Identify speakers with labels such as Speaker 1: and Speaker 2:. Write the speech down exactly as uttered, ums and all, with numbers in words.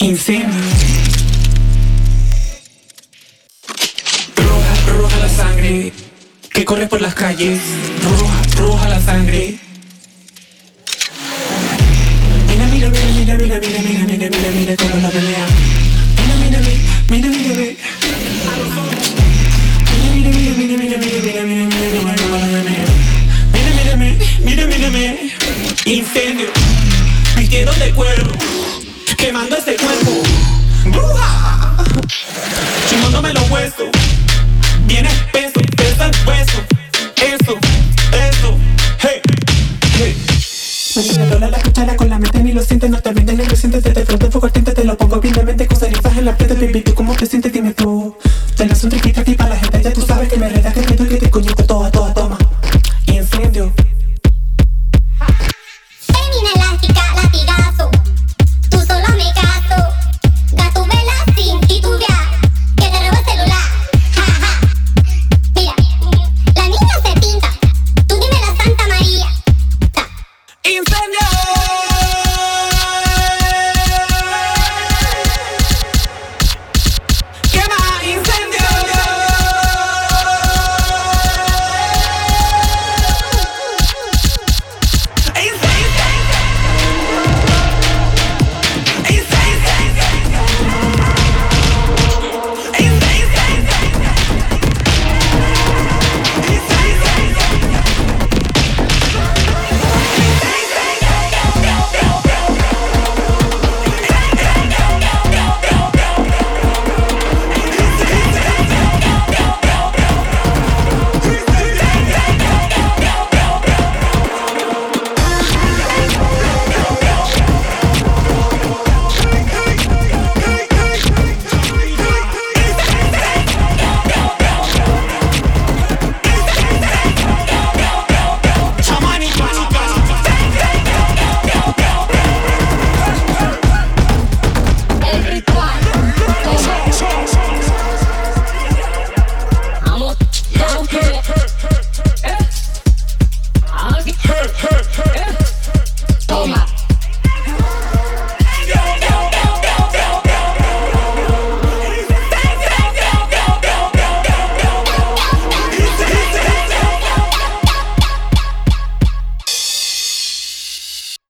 Speaker 1: Incendio. Roja, roja la sangre que corre por las calles. Roja, roja la sangre. Mira, mira, mira, mira, mira, mira, mira, mira, mira, mira cómo la pelea. Mira, mira, mira, mira, mira, mira. A los ojos. Mira, mira, mira, mira, mira, mira, mira, mira, mira, cómo la pelea. Mira, mira, mira, mira, mira. Incendio. Vistieron de cuero, quemando este cuerpo. ¡Bruja! Chimándome los huesos. Bien espeso, pesa el hueso. Eso, eso, hey, hey. Me dobla la cuchara con la mente ni lo siente, no